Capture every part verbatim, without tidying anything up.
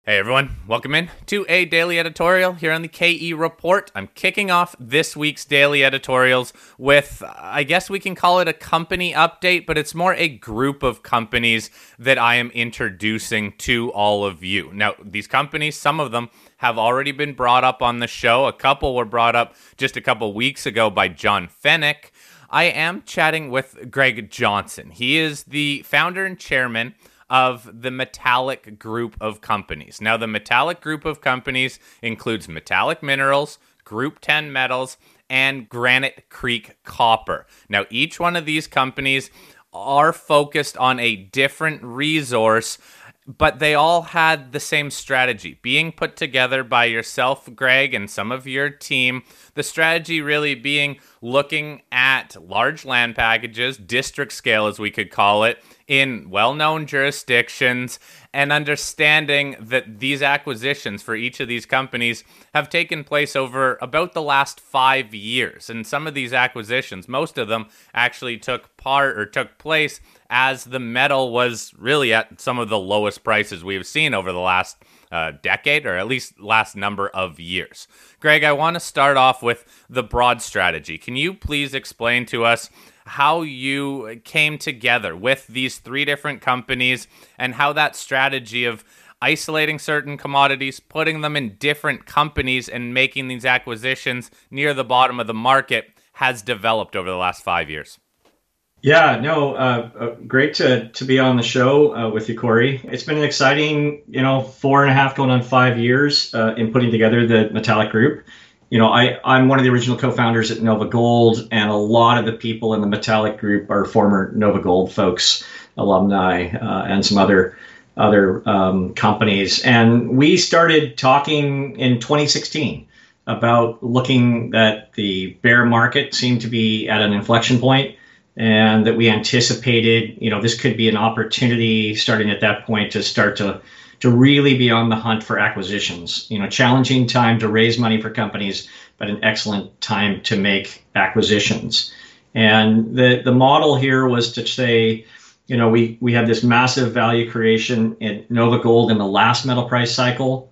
Hey everyone, welcome in to a daily editorial here on the K E Report. I'm kicking off this week's daily editorials with, I guess we can call it a company update, but it's more a group of companies that I am introducing to all of you. Now, these companies, some of them have already been brought up on the show. A couple were brought up just a couple weeks ago by John Fennick. I am chatting with Greg Johnson. He is the founder and chairman of the Metallic Group of Companies. Now, the Metallic Group of Companies includes Metallic Minerals, Group ten Metals, and Granite Creek Copper. Now, each one of these companies are focused on a different resource, but they all had the same strategy being put together by yourself, Greg, and some of your team. The strategy really being looking at large land packages, district scale as we could call it, in well-known jurisdictions, and understanding that these acquisitions for each of these companies have taken place over about the last five years. And some of these acquisitions, most of them actually took part or took place as the metal was really at some of the lowest prices we've seen over the last uh, decade, or at least last number of years. Greg, I want to start off with the broad strategy. Can you please explain to us how you came together with these three different companies and how that strategy of isolating certain commodities, putting them in different companies, and making these acquisitions near the bottom of the market has developed over the last five years? Yeah, no, uh, uh, great to to be on the show uh, with you, Corey. It's been an exciting, you know, four and a half going on five years uh, in putting together the Metallic Group. You know, I, I'm one of the original co-founders at Nova Gold, and a lot of the people in the Metallic Group are former Nova Gold folks, alumni, uh, and some other other um, companies. And we started talking in twenty sixteen about looking at the bear market seemed to be at an inflection point, and that we anticipated, you know, this could be an opportunity starting at that point to start to to really be on the hunt for acquisitions. You know, challenging time to raise money for companies, but an excellent time to make acquisitions. And the the model here was to say, you know, we we had this massive value creation in Nova Gold in the last metal price cycle.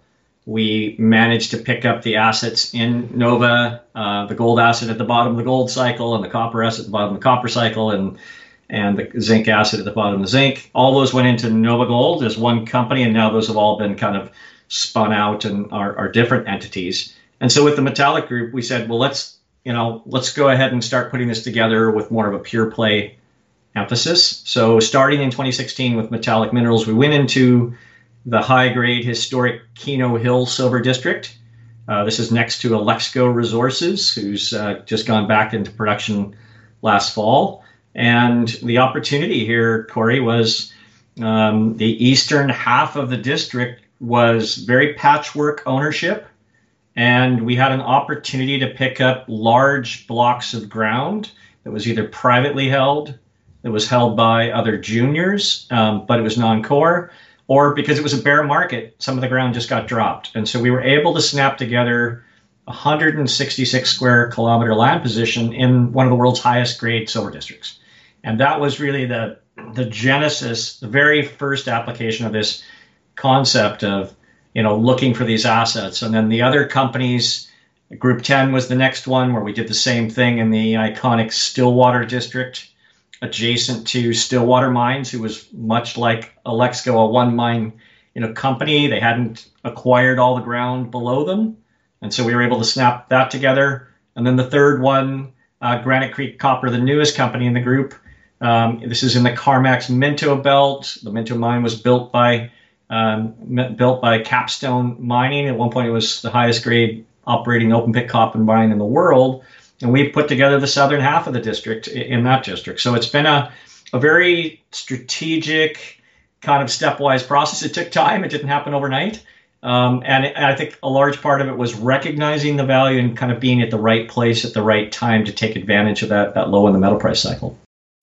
We managed to pick up the assets in Nova, uh, the gold asset at the bottom of the gold cycle, and the copper asset at the bottom of the copper cycle, and and the zinc asset at the bottom of the zinc. All those went into Nova Gold as one company, and now those have all been kind of spun out and are, are different entities. And so with the Metallic Group, we said, well, let's, you know, let's go ahead and start putting this together with more of a pure play emphasis. So starting in twenty sixteen with Metallic Minerals, we went into the high-grade historic Keno Hill Silver District. Uh, this is next to Alexco Resources, who's uh, just gone back into production last fall. And the opportunity here, Corey, was um, the eastern half of the district was very patchwork ownership, and we had an opportunity to pick up large blocks of ground that was either privately held, that was held by other juniors, um, but it was non-core, or because it was a bear market, some of the ground just got dropped. And so we were able to snap together a one hundred sixty-six square kilometer land position in one of the world's highest grade silver districts. And that was really the the genesis, the very first application of this concept of, you know, looking for these assets. And then the other companies, Group ten was the next one, where we did the same thing in the iconic Stillwater district, adjacent to Stillwater Mines, who was much like Alexco, a one mine, you know, company. They hadn't acquired all the ground below them. And so we were able to snap that together. And then the third one, uh, Granite Creek Copper, the newest company in the group. Um, this is in the Carmacks Minto belt. The Minto mine was built by um, built by Capstone Mining. At one point, it was the highest grade operating open pit copper mine in the world. And we put together the southern half of the district in that district. So it's been a, a very strategic kind of stepwise process. It took time. It didn't happen overnight. Um, and, it, and I think a large part of it was recognizing the value and kind of being at the right place at the right time to take advantage of that, that low in the metal price cycle.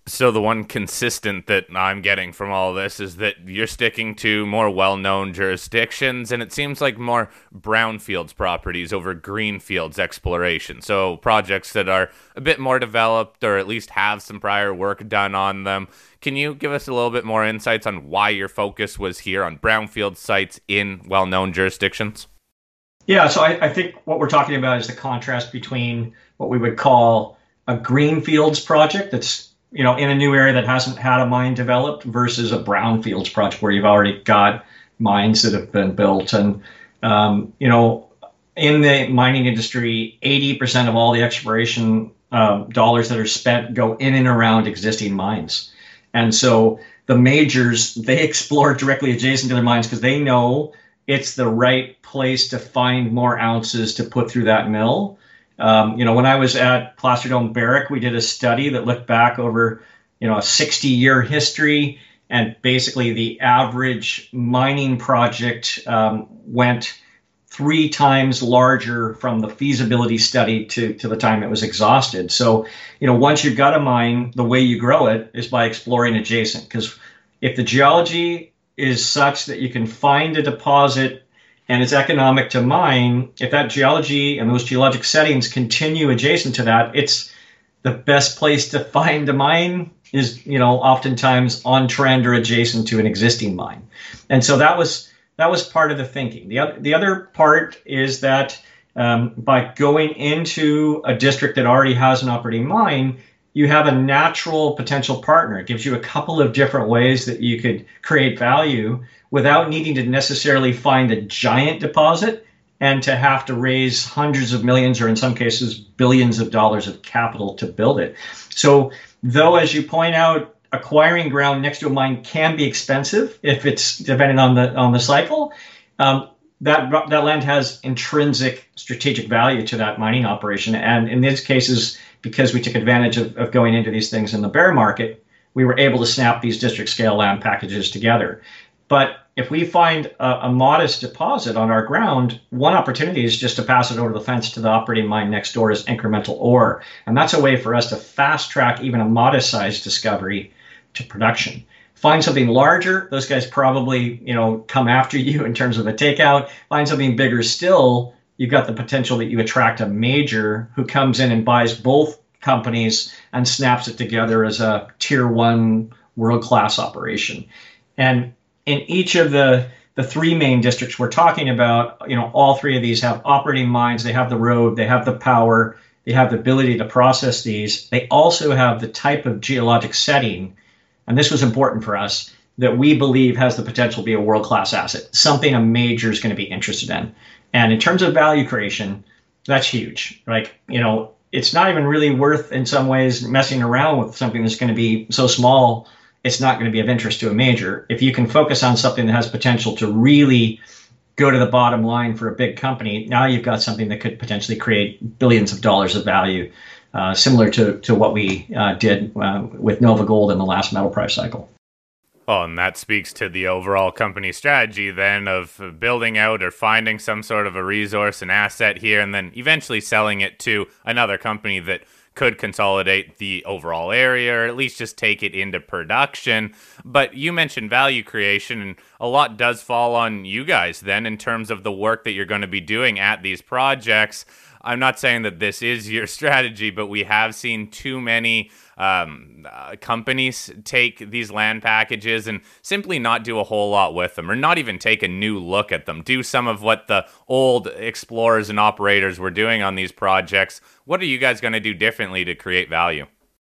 So the one consistent that I'm getting from all this is that you're sticking to more well-known jurisdictions, and it seems like more brownfields properties over greenfields exploration. So projects that are a bit more developed or at least have some prior work done on them. Can you give us a little bit more insights on why your focus was here on brownfield sites in well-known jurisdictions? Yeah, so I, I think what we're talking about is the contrast between what we would call a greenfields project that's you know, in a new area that hasn't had a mine developed versus a brownfields project where you've already got mines that have been built. And, um, you know, in the mining industry, eighty percent of all the exploration uh, dollars that are spent go in and around existing mines. And so the majors, they explore directly adjacent to their mines because they know it's the right place to find more ounces to put through that mill. Um, you know, when I was at Placer Dome Barrick, we did a study that looked back over, you know, a sixty-year history, and basically the average mining project um, went three times larger from the feasibility study to, to the time it was exhausted. So, you know, once you've got a mine, the way you grow it is by exploring adjacent, because if the geology is such that you can find a deposit and it's economic to mine, if that geology and those geologic settings continue adjacent to that, it's the best place to find a mine is, you know, oftentimes on trend or adjacent to an existing mine. And so that was that was part of the thinking. The other, the other part is that um, by going into a district that already has an operating mine, you have a natural potential partner. It gives you a couple of different ways that you could create value without needing to necessarily find a giant deposit and to have to raise hundreds of millions or in some cases billions of dollars of capital to build it. So though, as you point out, acquiring ground next to a mine can be expensive if it's dependent on the on the cycle, um, that that land has intrinsic strategic value to that mining operation. And in these cases, because we took advantage of, of going into these things in the bear market, we were able to snap these district scale land packages together. But if we find a, a modest deposit on our ground, one opportunity is just to pass it over the fence to the operating mine next door as incremental ore. And that's a way for us to fast track even a modest sized discovery to production. Find something larger, those guys probably, you know, come after you in terms of a takeout. Find something bigger still, you've got the potential that you attract a major who comes in and buys both companies and snaps it together as a tier one world-class operation. And in each of the, the three main districts we're talking about, you know, all three of these have operating mines, they have the road, they have the power, they have the ability to process these. They also have the type of geologic setting, and this was important for us, that we believe has the potential to be a world-class asset, something a major is going to be interested in. And in terms of value creation, that's huge. Like, you know, it's not even really worth in some ways messing around with something that's going to be so small it's not going to be of interest to a major. If you can focus on something that has potential to really go to the bottom line for a big company, now you've got something that could potentially create billions of dollars of value, uh, similar to, to what we uh, did uh, with Nova Gold in the last metal price cycle. Well, and that speaks to the overall company strategy then of building out or finding some sort of a resource, an asset here, and then eventually selling it to another company that could consolidate the overall area or at least just take it into production. But you mentioned value creation, and a lot does fall on you guys then in terms of the work that you're going to be doing at these projects. I'm not saying that this is your strategy, but we have seen too many um, uh, companies take these land packages and simply not do a whole lot with them, or not even take a new look at them, do some of what the old explorers and operators were doing on these projects. What are you guys going to do differently to create value?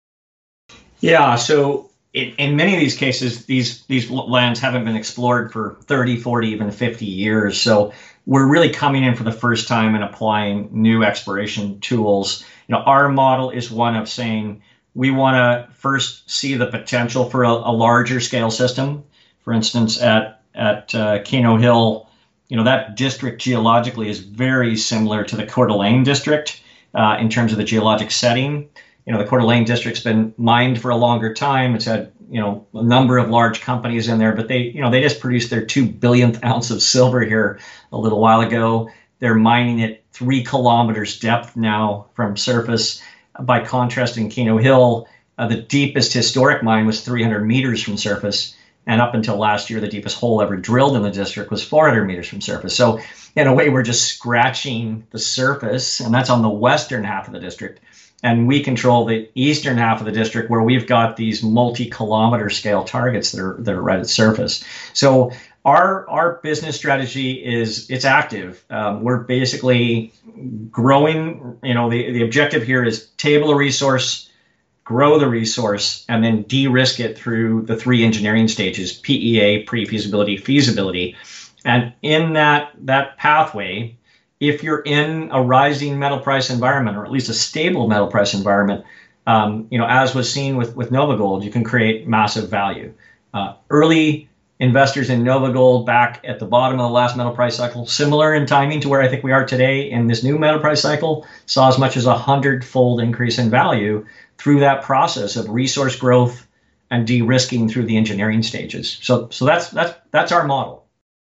Yeah, so in, in many of these cases, these these lands haven't been explored for thirty, forty, even fifty years. So we're really coming in for the first time and applying new exploration tools. You know, our model is one of saying we want to first see the potential for a, a larger scale system. For instance, at at uh, Keno Hill, you know, that district geologically is very similar to the Coeur d'Alene district uh, in terms of the geologic setting. You know, the Coeur d'Alene district's been mined for a longer time. It's had, you know, a number of large companies in there, but they, you know, they just produced their two billionth ounce of silver here a little while ago. They're mining at three kilometers depth now from surface. By contrast, in Keno Hill, Uh, the deepest historic mine was three hundred meters from surface. And up until last year, the deepest hole ever drilled in the district was four hundred meters from surface. So in a way, we're just scratching the surface, and that's on the western half of the district. And we control the eastern half of the district, where we've got these multi-kilometer scale targets that are that are right at surface. So our our business strategy is it's active. Um, we're basically growing. You know, the the objective here is table a resource, grow the resource, and then de-risk it through the three engineering stages: P E A, pre-feasibility, feasibility. And in that that pathway, if you're in a rising metal price environment, or at least a stable metal price environment, um, you know, as was seen with, with NovaGold, you can create massive value. Uh, early investors in NovaGold back at the bottom of the last metal price cycle, similar in timing to where I think we are today in this new metal price cycle, saw as much as a hundred-fold increase in value through that process of resource growth and de-risking through the engineering stages. So, so that's that's that's our model.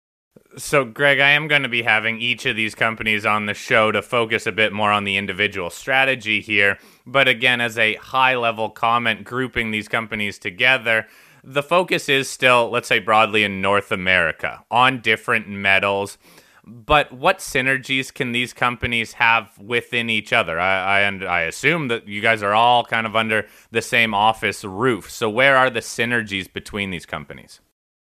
So, Greg, I am going to be having each of these companies on the show to focus a bit more on the individual strategy here. But again, as a high-level comment, grouping these companies together, the focus is still, let's say broadly, in North America on different metals. But what synergies can these companies have within each other? I, I, I assume that you guys are all kind of under the same office roof. So where are the synergies between these companies?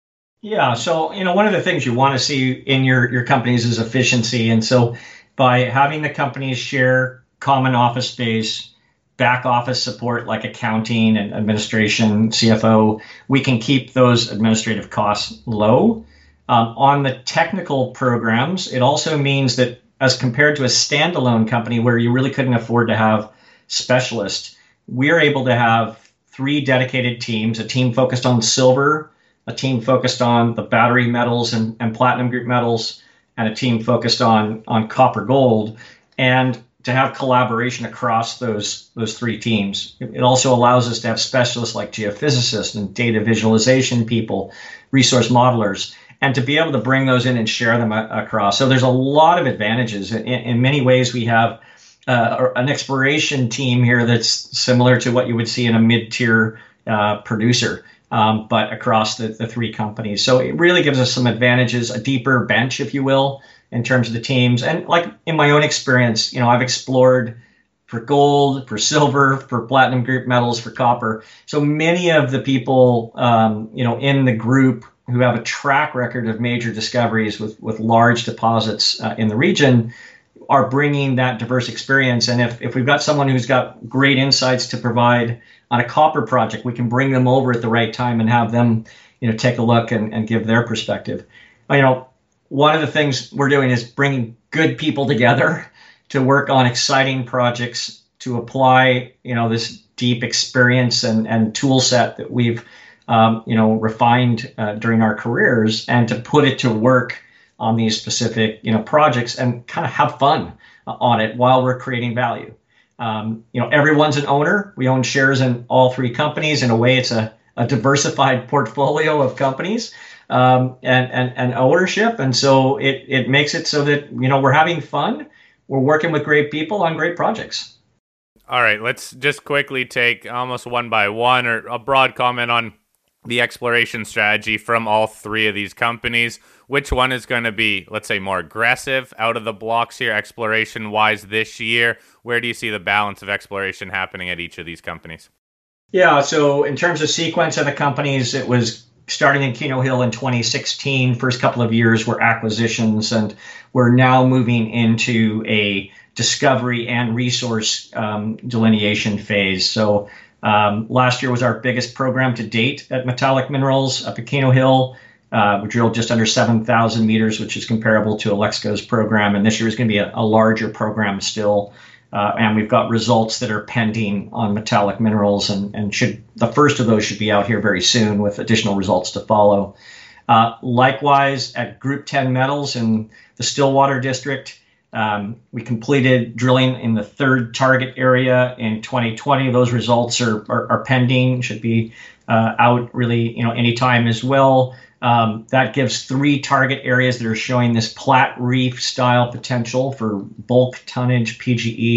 Yeah, so you know, one of the things you want to see in your your companies is efficiency, and so by having the companies share common office space, back office support like accounting and administration, C F O, we can keep those administrative costs low. Um, on the technical programs, it also means that as compared to a standalone company where you really couldn't afford to have specialists, we're able to have three dedicated teams: a team focused on silver, a team focused on the battery metals and, and platinum group metals, and a team focused on, on copper gold, and to have collaboration across those, those three teams. It also allows us to have specialists like geophysicists and data visualization people, resource modelers, and to be able to bring those in and share them a- across. So there's a lot of advantages. In, in many ways, we have uh, an exploration team here that's similar to what you would see in a mid-tier uh, producer. Um, but across the, the three companies. So it really gives us some advantages, a deeper bench, if you will, in terms of the teams. And like in my own experience, you know, I've explored for gold, for silver, for platinum group metals, for copper. So many of the people, um, you know, in the group who have a track record of major discoveries with, with large deposits uh, in the region are bringing that diverse experience. And if, if we've got someone who's got great insights to provide on a copper project, we can bring them over at the right time and have them, you know, take a look and, and give their perspective. You know, one of the things we're doing is bringing good people together to work on exciting projects, to apply, you know, this deep experience and, and tool set that we've, um, you know, refined uh, during our careers, and to put it to work on these specific, you know, projects and kind of have fun on it while we're creating value. Um, you know, everyone's an owner. We own shares in all three companies. In a way, it's a, a diversified portfolio of companies um, and, and, and ownership. And so it, it makes it so that, you know, we're having fun. We're working with great people on great projects. All right, let's just quickly take almost one by one, or a broad comment on the exploration strategy from all three of these companies. Which one is going to be, let's say, more aggressive out of the blocks here, exploration-wise, this year? Where do you see the balance of exploration happening at each of these companies? Yeah, so in terms of sequence of the companies, it was starting in Keno Hill in twenty sixteen. First couple of years were acquisitions, and we're now moving into a discovery and resource um, delineation phase. So um, last year was our biggest program to date at Metallic Minerals up at Keno Hill. Uh, we drilled just under seven thousand meters, which is comparable to Alexco's program. And this year is going to be a, a larger program still. Uh, and we've got results that are pending on Metallic Minerals, and, and should the first of those should be out here very soon with additional results to follow. Uh, likewise, at Group ten Metals in the Stillwater District, um, we completed drilling in the third target area in twenty twenty. Those results are, are, are pending, should be uh, out really, you know, anytime as well. Um, that gives three target areas that are showing this Platte Reef style potential for bulk tonnage P G E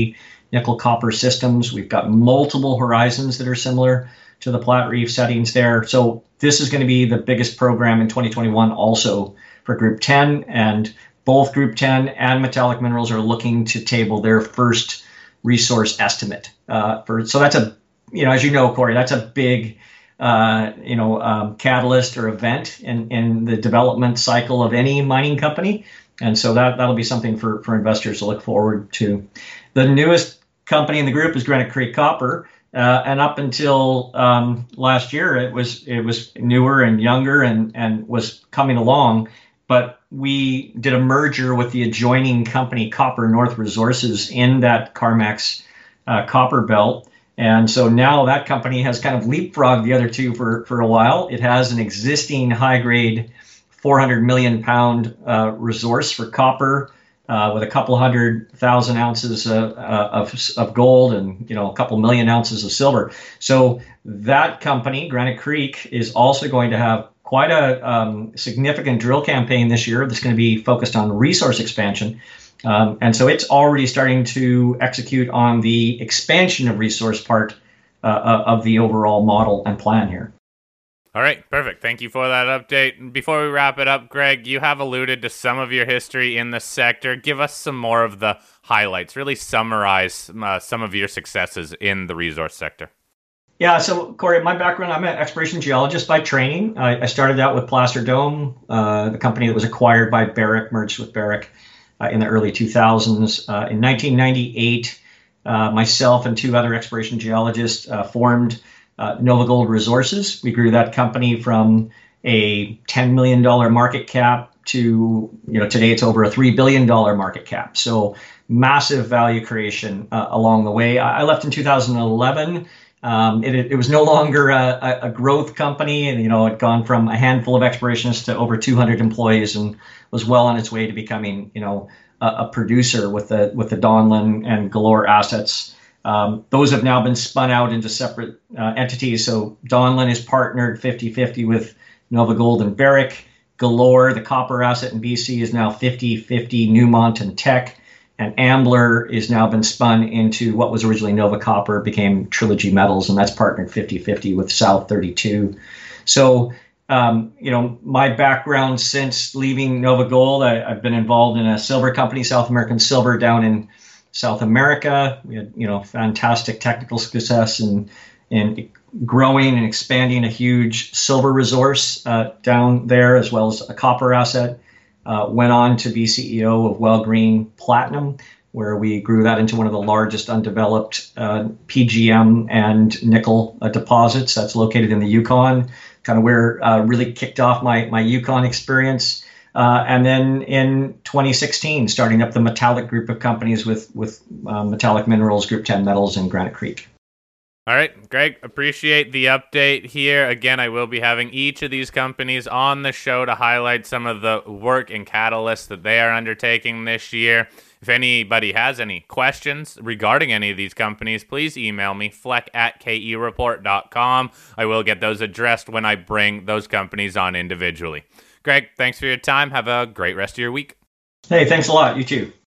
nickel copper systems. We've got multiple horizons that are similar to the Platreef settings there. So this is going to be the biggest program in twenty twenty-one also for Group ten, and both Group ten and Metallic Minerals are looking to table their first resource estimate. Uh, for so that's a, you know, as you know, Corey, that's a big, uh, you know, um, catalyst or event in, in the development cycle of any mining company. And so that, that'll be something for, for investors to look forward to. The newest company in the group is Granite Creek Copper. Uh, and up until um, last year, it was it was newer and younger and, and was coming along. But we did a merger with the adjoining company, Copper North Resources, in that CarMax uh, copper belt. And so now that company has kind of leapfrogged the other two for, for a while. It has an existing high-grade four hundred million pound uh, resource for copper, uh, with a couple hundred thousand ounces uh, uh, of, of gold and, you know, a couple million ounces of silver. So that company, Granite Creek, is also going to have quite a um, significant drill campaign this year that's going to be focused on resource expansion. Um, and so it's already starting to execute on the expansion of resource part uh, of the overall model and plan here. All right, perfect. Thank you for that update. Before we wrap it up, Greg, you have alluded to some of your history in the sector. Give us some more of the highlights. Really summarize uh, some of your successes in the resource sector. Yeah, so Corey, my background, I'm an exploration geologist by training. I, I started out with Placer Dome, uh, the company that was acquired by Barrick, merged with Barrick uh, in the early two thousands. Uh, in nineteen ninety-eight, uh, myself and two other exploration geologists uh, formed uh, NovaGold Resources. We grew that company from a ten million dollars market cap to, you know, today it's over a three billion dollars market cap. So massive value creation uh, along the way. I, I left in two thousand eleven. Um, it, it was no longer a, a growth company, and you know, it had gone from a handful of explorationists to over two hundred employees, and was well on its way to becoming, you know, a, a producer with the with the Donlin and Galore assets. Um, those have now been spun out into separate uh, entities. So Donlin is partnered fifty-fifty with NovaGold and Barrick. Galore, the copper asset in B C, is now fifty-fifty Newmont and Teck. And Ambler is now been spun into what was originally Nova Copper, became Trilogy Metals, and that's partnered fifty-fifty with South thirty-two. So, um, you know, my background since leaving NovaGold, I, I've been involved in a silver company, South American Silver, down in South America. We had, you know, fantastic technical success in, in growing and expanding a huge silver resource uh, down there, as well as a copper asset. Uh, went on to be C E O of Well Green Platinum, where we grew that into one of the largest undeveloped uh, P G M and nickel uh, deposits. That's located in the Yukon, kind of where uh, really kicked off my, my Yukon experience. Uh, and then in twenty sixteen, starting up the Metallic group of companies with, with uh, Metallic Minerals, Group ten Metals, and Granite Creek. All right, Greg, appreciate the update here. Again, I will be having each of these companies on the show to highlight some of the work and catalysts that they are undertaking this year. If anybody has any questions regarding any of these companies, please email me, fleck at k e report dot com. I will get those addressed when I bring those companies on individually. Greg, thanks for your time. Have a great rest of your week. Hey, thanks a lot. You too.